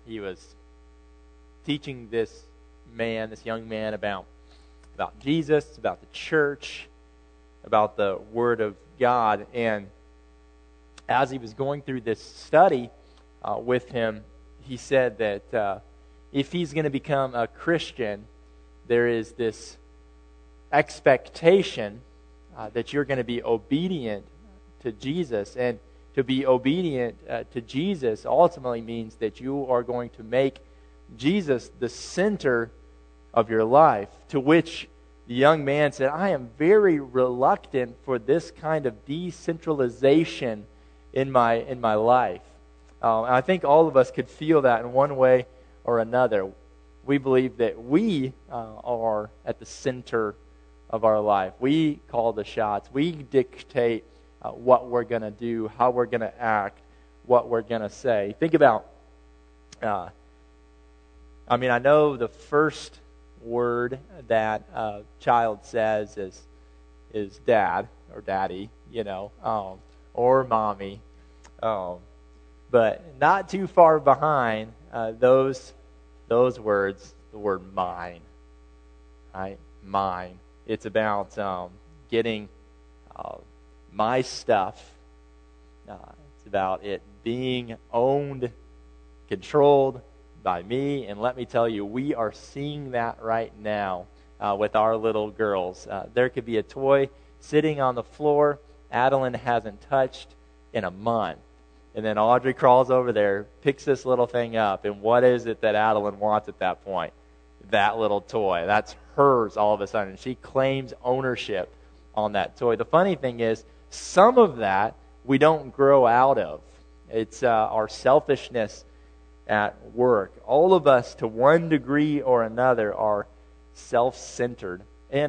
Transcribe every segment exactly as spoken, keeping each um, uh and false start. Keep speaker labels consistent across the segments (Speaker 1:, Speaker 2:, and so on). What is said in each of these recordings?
Speaker 1: he was teaching this man, this young man, about, about Jesus, about the church, about the Word of God. And as he was going through this study uh, with him, he said that uh, if he's going to become a Christian, there is this expectation uh, that you're going to be obedient to Jesus. And to be obedient uh, to Jesus ultimately means that you are going to make Jesus the center of your life. To which the young man said, I am very reluctant for this kind of decentralization in my in my life. Uh, and I think all of us could feel that in one way or another. We believe that we uh, are at the center of our life. We call the shots. We dictate uh, what we're going to do, how we're going to act, what we're going to say. Think about, uh, I mean, I know the first word that a child says is is dad or daddy, you know, um, or mommy. Um, but not too far behind uh, those those words, the word mine, right? Mine. It's about um, getting uh, my stuff. Uh, it's about it being owned, controlled by me. And let me tell you, we are seeing that right now uh, with our little girls. Uh, there could be a toy sitting on the floor Adeline hasn't touched in a month. And then Audrey crawls over there, picks this little thing up, and what is it that Adeline wants at that point? That little toy. That's hers all of a sudden. She claims ownership on that toy. The funny thing is, some of that we don't grow out of. It's uh, our selfishness at work. All of us, to one degree or another, are self-centered. And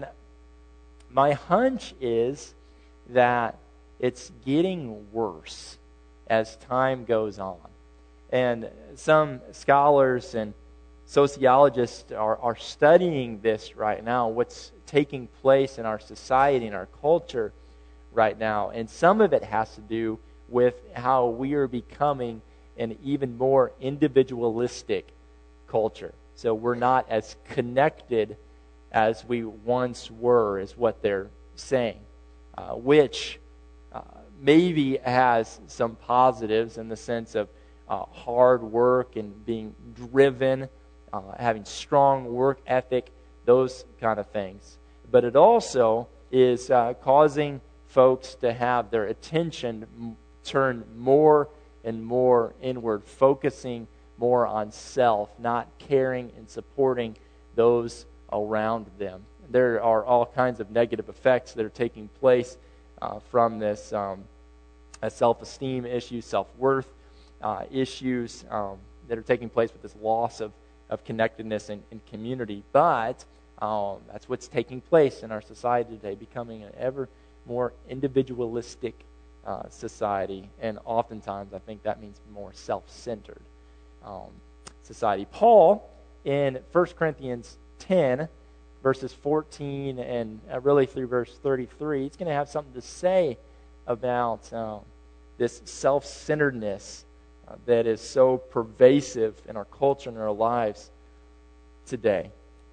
Speaker 1: my hunch is that it's getting worse as time goes on. And some scholars and sociologists are, are studying this right now, what's taking place in our society, in our culture right now. And some of it has to do with how we are becoming an even more individualistic culture. So we're not as connected as we once were, is what they're saying, uh, which uh, maybe has some positives in the sense of uh, hard work and being driven, uh, having strong work ethic, those kind of things. But it also is uh, causing folks to have their attention m- turned more and more inward, focusing more on self, not caring and supporting those around them. There are all kinds of negative effects that are taking place uh, from this um, self-esteem issues, self-worth uh, issues um, that are taking place with this loss of, of connectedness and, and community. But um, that's what's taking place in our society today, becoming an ever more individualistic uh, society. And oftentimes, I think that means more self-centered um, society. Paul, in First Corinthians ten, verses fourteen and uh, really through verse thirty-three, he's going to have something to say about um, this self-centeredness uh, that is so pervasive in our culture and our lives today.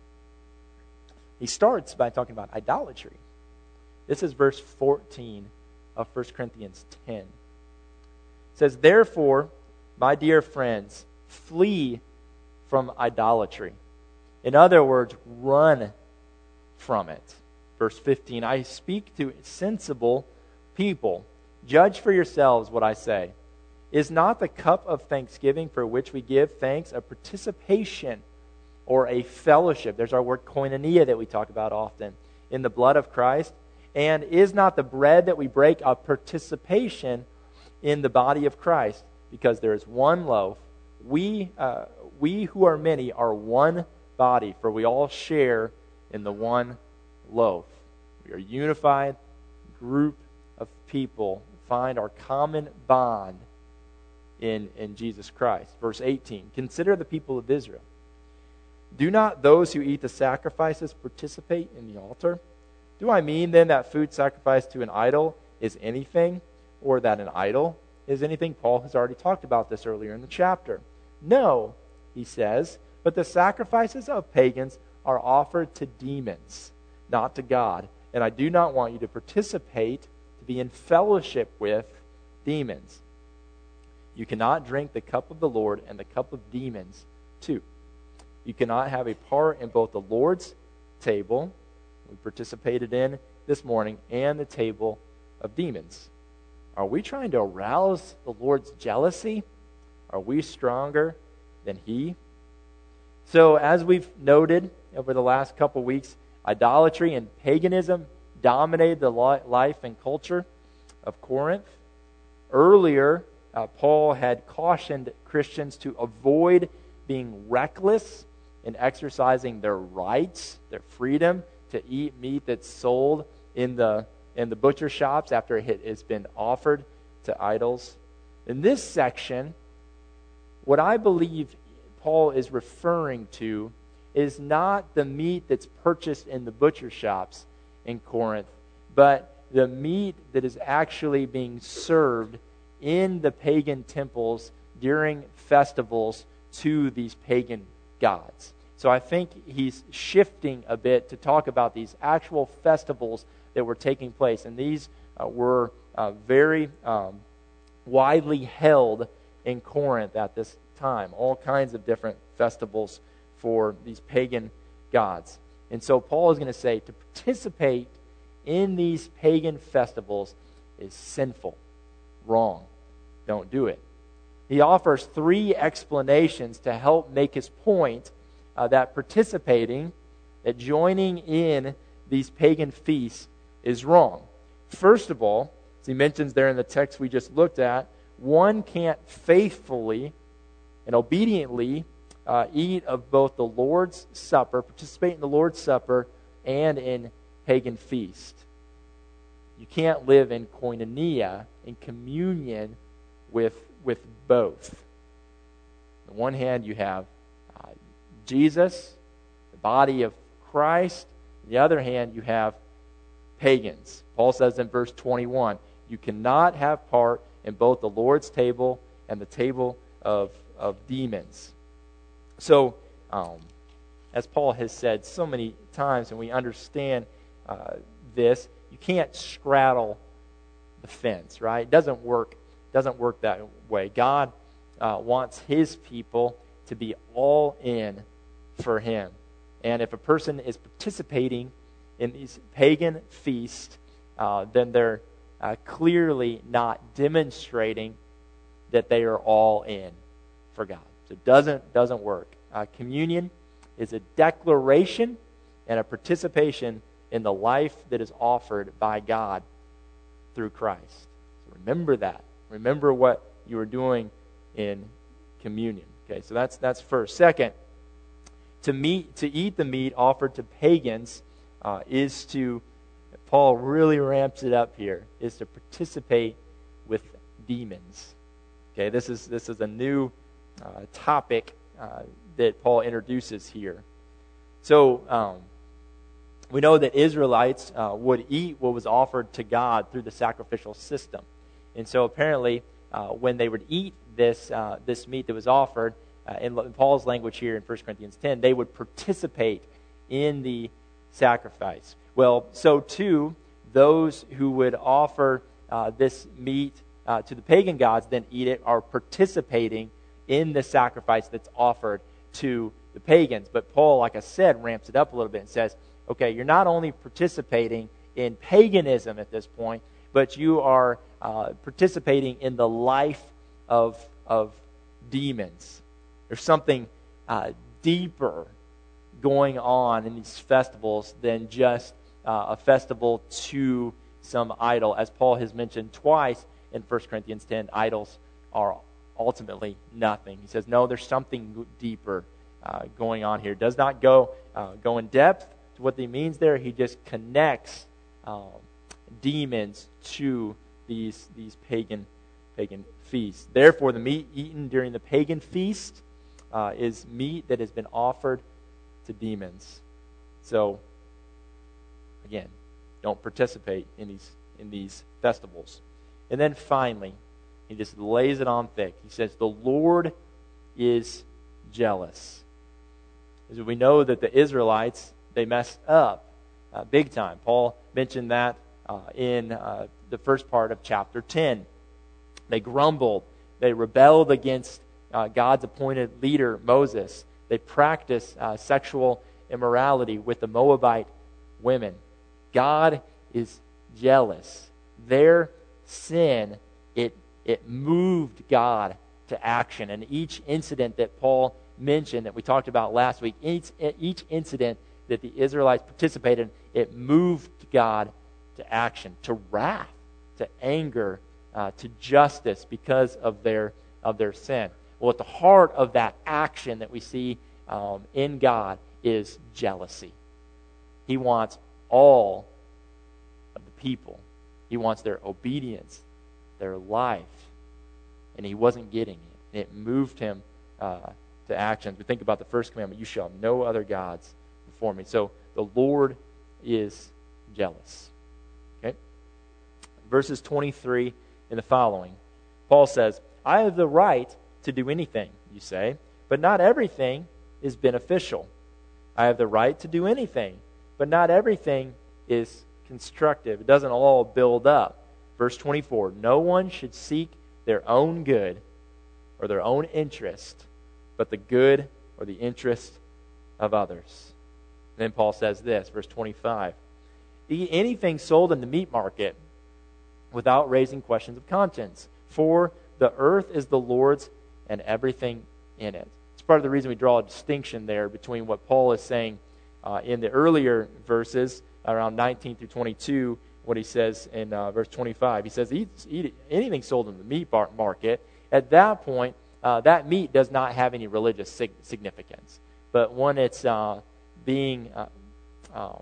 Speaker 1: He starts by talking about idolatry. This is verse fourteen of First Corinthians ten. It says, "Therefore, my dear friends, flee from idolatry." In other words, run from it. Verse fifteen, "I speak to sensible people. Judge for yourselves what I say. Is not the cup of thanksgiving for which we give thanks a participation or a fellowship?" There's our word koinonia that we talk about often. "In the blood of Christ? And is not the bread that we break a participation in the body of Christ? Because there is one loaf. We, uh, we who are many are one body, for we all share in the one loaf." We are a unified group of people, find our common bond in, in Jesus Christ. Verse eighteen, "Consider the people of Israel. Do not those who eat the sacrifices participate in the altar? Do I mean then that food sacrificed to an idol is anything, or that an idol is anything?" Paul has already talked about this earlier in the chapter. "No, he says, but the sacrifices of pagans are offered to demons, not to God. And I do not want you to participate, to be in fellowship with demons. You cannot drink the cup of the Lord and the cup of demons too. You cannot have a part in both the Lord's table, we participated in this morning, and the table of demons. Are we trying to arouse the Lord's jealousy? Are we stronger than He? So as we've noted over the last couple weeks, idolatry and paganism dominated the life and culture of Corinth. Earlier, uh, Paul had cautioned Christians to avoid being reckless in exercising their rights, their freedom to eat meat that's sold in the in the butcher shops after it has been offered to idols. In this section, what I believe Paul is referring to is not the meat that's purchased in the butcher shops in Corinth, but the meat that is actually being served in the pagan temples during festivals to these pagan gods. So I think he's shifting a bit to talk about these actual festivals that were taking place. And these uh, were uh, very um, widely held in Corinth at this time. All kinds of different festivals for these pagan gods. And so Paul is going to say to participate in these pagan festivals is sinful, wrong. Don't do it. He offers three explanations to help make his point uh, that participating, that joining in these pagan feasts is wrong. First of all, as he mentions there in the text we just looked at, one can't faithfully and obediently uh, eat of both the Lord's Supper, participate in the Lord's Supper, and in pagan feast. You can't live in koinonia, in communion with, with both. On the one hand, you have uh, Jesus, the body of Christ. On the other hand, you have pagans. Paul says in verse twenty-one, you cannot have part in both the Lord's table and the table of, of demons. So, um, as Paul has said so many times, and we understand uh, this, you can't straddle the fence, right? It doesn't work. It doesn't work that way. God uh, wants His people to be all in for Him. And if a person is participating in these pagan feasts, uh, then they're uh, clearly not demonstrating that they are all in for God. So it doesn't, doesn't work. Uh, communion is a declaration and a participation in the life that is offered by God through Christ. So remember that. Remember what you are doing in communion. Okay, so that's that's first. Second, to meet to eat the meat offered to pagans uh, is to, Paul really ramps it up here, is to participate with demons. Okay, this is this is a new uh, topic uh, that Paul introduces here. So um, we know that Israelites uh, would eat what was offered to God through the sacrificial system, and so apparently uh, when they would eat this uh, this meat that was offered, uh, in, in Paul's language here in First Corinthians ten, they would participate in the sacrifice. Well, so too those who would offer uh, this meat uh, to the pagan gods, then eat it, are participating in the sacrifice that's offered to the pagans. But Paul, like I said, ramps it up a little bit and says, okay, you're not only participating in paganism at this point, but you are uh, participating in the life of, of demons. There's something uh, deeper going on in these festivals than just uh, a festival to some idol. As Paul has mentioned twice in First Corinthians ten, idols are ultimately nothing. He says, no, there's something deeper uh, going on here. Does not go uh, go in depth to what he means there. He just connects um, demons to these these pagan pagan feasts. Therefore, the meat eaten during the pagan feast uh, is meat that has been offered to demons. So, again, don't participate in these in these festivals. And then finally, he just lays it on thick. He says, the Lord is jealous. As we know that the Israelites, they messed up uh, big time. Paul mentioned that uh, in uh, the first part of chapter ten. They grumbled. They rebelled against uh, God's appointed leader, Moses. They practiced uh, sexual immorality with the Moabite women. God is jealous. Their sin, it, it moved God to action. And each incident that Paul mentioned, that we talked about last week, each, each incident that the Israelites participated in, it moved God to action, to wrath, to anger, uh, to justice because of their of their sin. Well, at the heart of that action that we see um, in God is jealousy. He wants all of the people. He wants their obedience, their life, and he wasn't getting it. And it moved him uh, to action. We think about the first commandment: "You shall have no other gods before me." So the Lord is jealous. Okay, verses twenty-three and the following, Paul says, "I have the right to do anything, you say, but not everything is beneficial. I have the right to do anything, but not everything is constructive." It doesn't all build up. Verse twenty-four, "No one should seek their own good or their own interest, but the good or the interest of others." Then Paul says this, verse twenty-five, "Eat anything sold in the meat market without raising questions of conscience, for the earth is the Lord's and everything in it." It's part of the reason we draw a distinction there between what Paul is saying uh, in the earlier verses, around nineteen through twenty-two, what he says in uh, verse twenty-five. He says, eat, eat anything sold in the meat market. At that point, uh, that meat does not have any religious sig- significance. But when it's uh, being uh, um,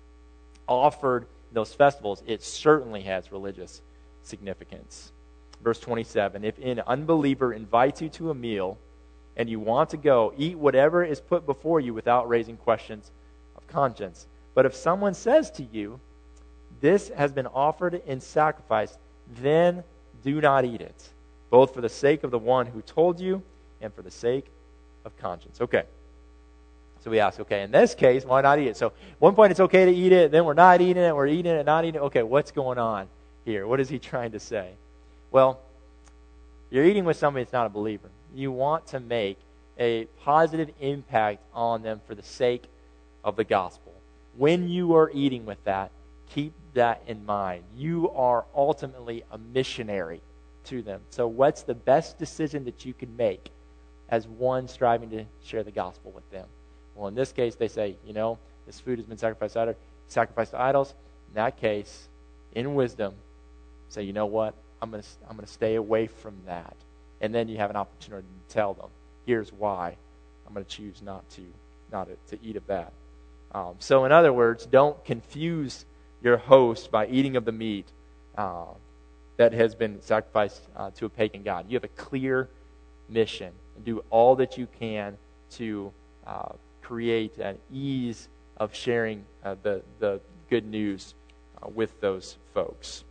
Speaker 1: offered in those festivals, it certainly has religious significance. Verse twenty-seven, "If an unbeliever invites you to a meal and you want to go, eat whatever is put before you without raising questions of conscience. But if someone says to you, 'This has been offered in sacrifice,' then do not eat it, both for the sake of the one who told you and for the sake of conscience." Okay. So we ask, okay, in this case, why not eat it? So at one point it's okay to eat it, then we're not eating it, we're eating it, not eating it. Okay, what's going on here? What is he trying to say? Well, you're eating with somebody that's not a believer. You want to make a positive impact on them for the sake of the gospel. When you are eating with that, keep that in mind. You are ultimately a missionary to them. So what's the best decision that you can make as one striving to share the gospel with them? Well, in this case, they say, you know, this food has been sacrificed to, sacrificed to idols. In that case, in wisdom, say, you know what? I'm going to I'm going to stay away from that. And then you have an opportunity to tell them, here's why I'm going to choose not to not to, to eat of that. Um, so in other words, don't confuse your host by eating of the meat uh, that has been sacrificed uh, to a pagan god. You have a clear mission. Do all that you can to uh, create an ease of sharing uh, the, the good news uh, with those folks.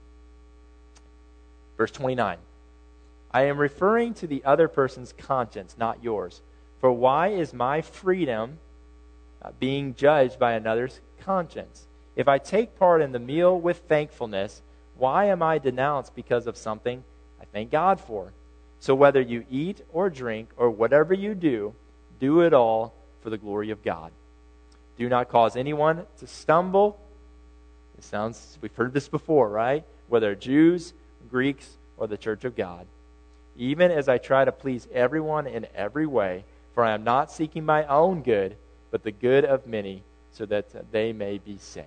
Speaker 1: Verse twenty-nine, "I am referring to the other person's conscience, not yours. For why is my freedom uh, being judged by another's conscience? If I take part in the meal with thankfulness, why am I denounced because of something I thank God for? So whether you eat or drink or whatever you do, do it all for the glory of God. Do not cause anyone to stumble." It sounds, we've heard this before, right? Whether Jews, Greeks, or the church of God, "even as I try to please everyone in every way, for I am not seeking my own good, but the good of many, so that they may be saved."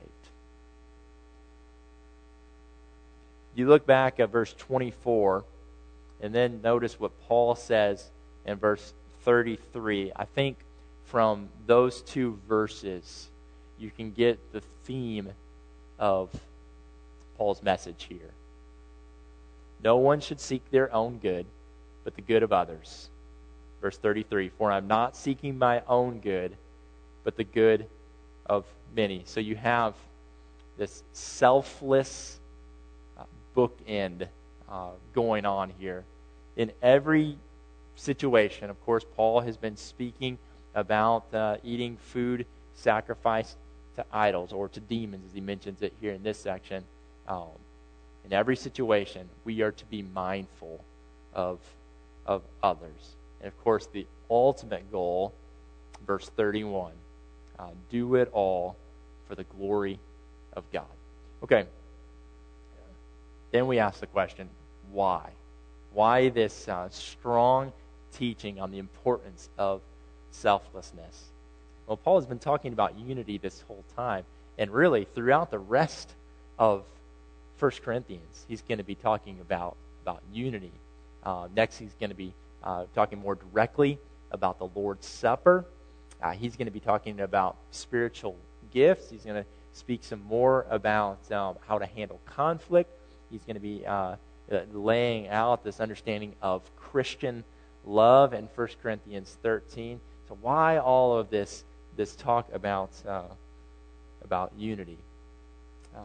Speaker 1: You look back at verse twenty-four, and then notice what Paul says in verse thirty-three. I think from those two verses, you can get the theme of Paul's message here. No one should seek their own good, but the good of others. Verse thirty-three, "For I'm not seeking my own good, but the good of many." So you have this selfless uh, bookend uh, going on here. In every situation. Of course, Paul has been speaking about uh, eating food sacrificed to idols or to demons, as he mentions it here in this section. Um, in every situation, we are to be mindful of, of others. And of course, the ultimate goal, verse thirty-one, uh, do it all for the glory of God. Okay. Then we ask the question, why? Why this uh, strong teaching on the importance of selflessness? Well, Paul has been talking about unity this whole time, and really throughout the rest of First Corinthians, he's going to be talking about, about unity. Uh, next, he's going to be uh, talking more directly about the Lord's Supper. Uh, he's going to be talking about spiritual gifts. He's going to speak some more about um, how to handle conflict. He's going to be uh, laying out this understanding of Christian love in First Corinthians thirteen. So why all of this this talk about uh, about unity? Uh,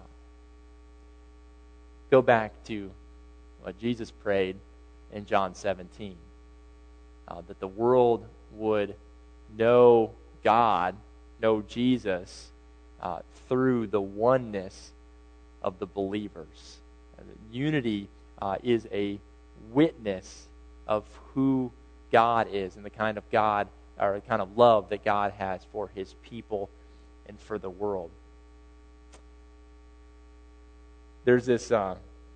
Speaker 1: go back to what Jesus prayed in John seventeen, uh, that the world would know God, know Jesus, uh, through the oneness of the believers. Uh, unity uh, is a witness of who God is and the kind of God or the kind of love that God has for his people and for the world. There's this, uh,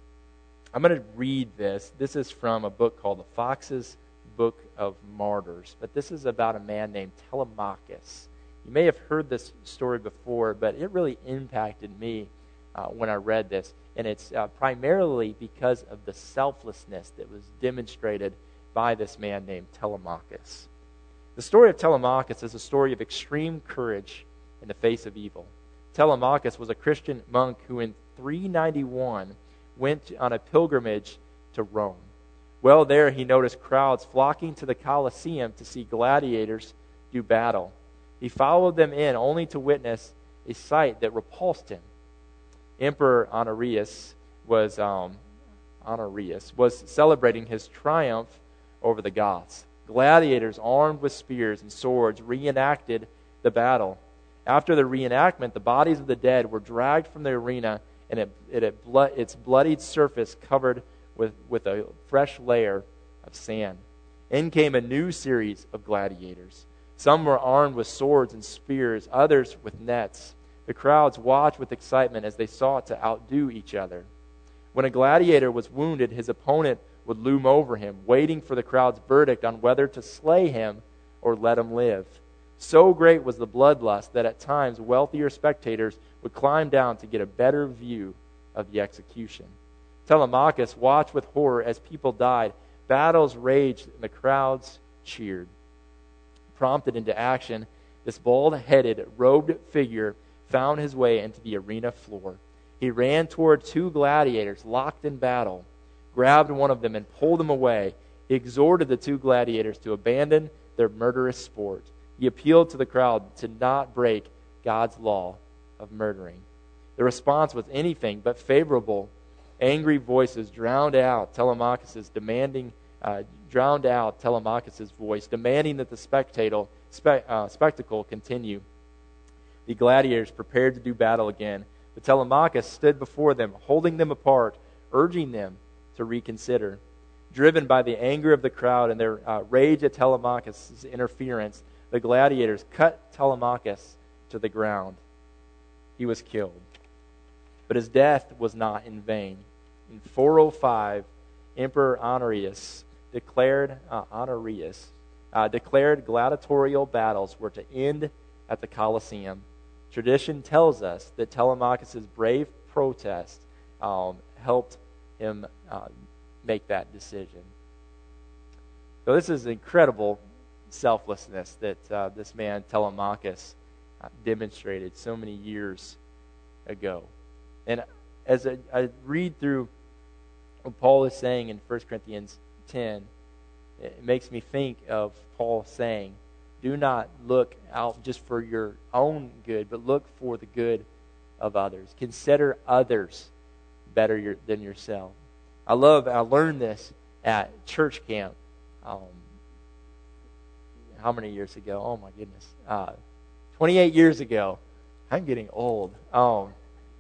Speaker 1: I'm going to read this. This is from a book called The Fox's Book of Martyrs, but this is about a man named Telemachus. You may have heard this story before, but it really impacted me uh, when I read this, and it's uh, primarily because of the selflessness that was demonstrated by this man named Telemachus. The story of Telemachus is a story of extreme courage in the face of evil. Telemachus was a Christian monk who in three ninety-one went on a pilgrimage to Rome. Well, there he noticed crowds flocking to the Colosseum to see gladiators do battle. He followed them in only to witness a sight that repulsed him. Emperor Honorius was um, Honorius was celebrating his triumph over the Goths. Gladiators armed with spears and swords reenacted the battle. After the reenactment, the bodies of the dead were dragged from the arena, and it, it, it blood, its bloodied surface covered with, with a fresh layer of sand. In came a new series of gladiators. Some were armed with swords and spears, others with nets. The crowds watched with excitement as they sought to outdo each other. When a gladiator was wounded, his opponent would loom over him, waiting for the crowd's verdict on whether to slay him or let him live. So great was the bloodlust that at times wealthier spectators would climb down to get a better view of the execution. Telemachus watched with horror as people died. Battles raged and the crowds cheered. Prompted into action, this bald-headed, robed figure found his way into the arena floor. He ran toward two gladiators locked in battle, grabbed one of them and pulled him away. He exhorted the two gladiators to abandon their murderous sport. He appealed to the crowd to not break God's law of murdering. The response was anything but favorable. Angry voices drowned out Telemachus's demanding, uh, drowned out Telemachus's voice, demanding that the spectacle, spe- uh, spectacle continue. The gladiators prepared to do battle again, but Telemachus stood before them, holding them apart, urging them to reconsider. Driven by the anger of the crowd and their uh, rage at Telemachus' interference, the gladiators cut Telemachus to the ground. He was killed. But his death was not in vain. In four oh five, Emperor Honorius declared uh, Honorius uh, declared gladiatorial battles were to end at the Colosseum. Tradition tells us that Telemachus' brave protest um, helped him uh, make that decision. So this is incredible selflessness that uh, this man Telemachus uh, demonstrated so many years ago. And as I, I read through what Paul is saying in First Corinthians ten, it makes me think of Paul saying, do not look out just for your own good, but look for the good of others. Consider others better your, than yourself. I love, I learned this at church camp. Um, how many years ago? Oh my goodness. Uh, twenty-eight years ago. I'm getting old. Um,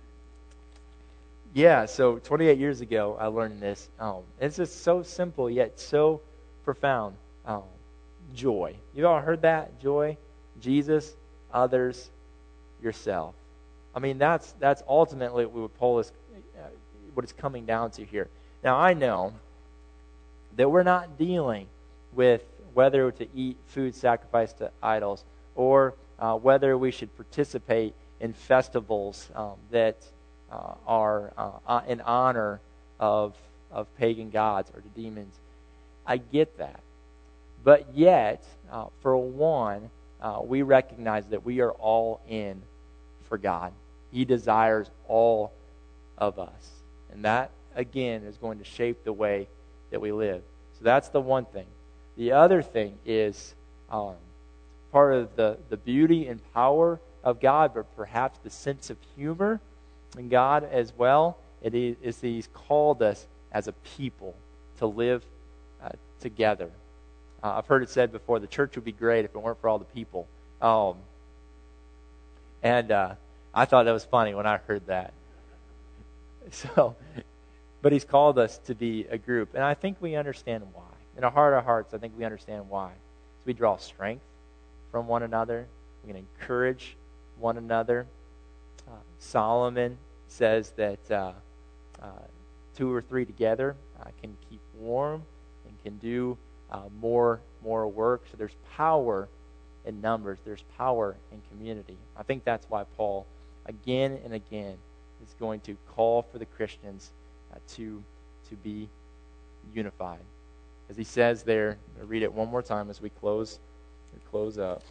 Speaker 1: yeah, so twenty-eight years ago, I learned this. Um, it's just so simple yet so profound. Um, joy. You all heard that? Joy, Jesus, others, yourself. I mean, that's that's ultimately what Paul is, uh, what it's coming down to here. Now, I know that we're not dealing with whether to eat food sacrificed to idols or uh, whether we should participate in festivals um, that uh, are uh, in honor of of pagan gods or the demons. I get that. But yet, uh, for one, uh, we recognize that we are all in for God. He desires all of us. And that, again, is going to shape the way that we live. So that's the one thing. The other thing is um, part of the, the beauty and power of God, but perhaps the sense of humor in God as well. It is, is that He's called us as a people to live uh, together. Uh, I've heard it said before, the church would be great if it weren't for all the people. Um, and uh, I thought that was funny when I heard that. So, but He's called us to be a group, and I think we understand why. In our heart of hearts, I think we understand why. So we draw strength from one another. We can encourage one another. Uh, Solomon says that uh, uh, two or three together uh, can keep warm and can do uh, more more work. So there's power in numbers. There's power in community. I think that's why Paul, again and again, is going to call for the Christians uh, to to be unified. As he says there, I'll read it one more time as we close we close up.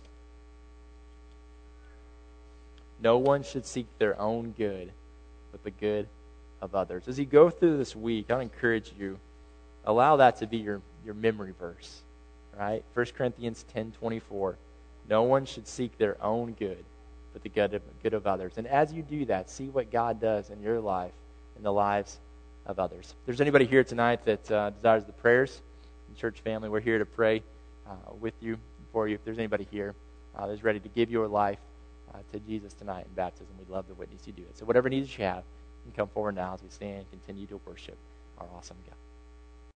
Speaker 1: No one should seek their own good, but the good of others. As you go through this week, I encourage you, allow that to be your, your memory verse. Right? First Corinthians ten twenty-four. No one should seek their own good, but the good of, good of others. And as you do that, see what God does in your life, in the lives of others. If there's anybody here tonight that uh, desires the prayers, church family, we're here to pray uh, with you, for you. If there's anybody here uh, that's ready to give your life uh, to Jesus tonight in baptism, we'd love to witness you do it. So whatever needs you have, you can come forward now as we stand and continue to worship our awesome God.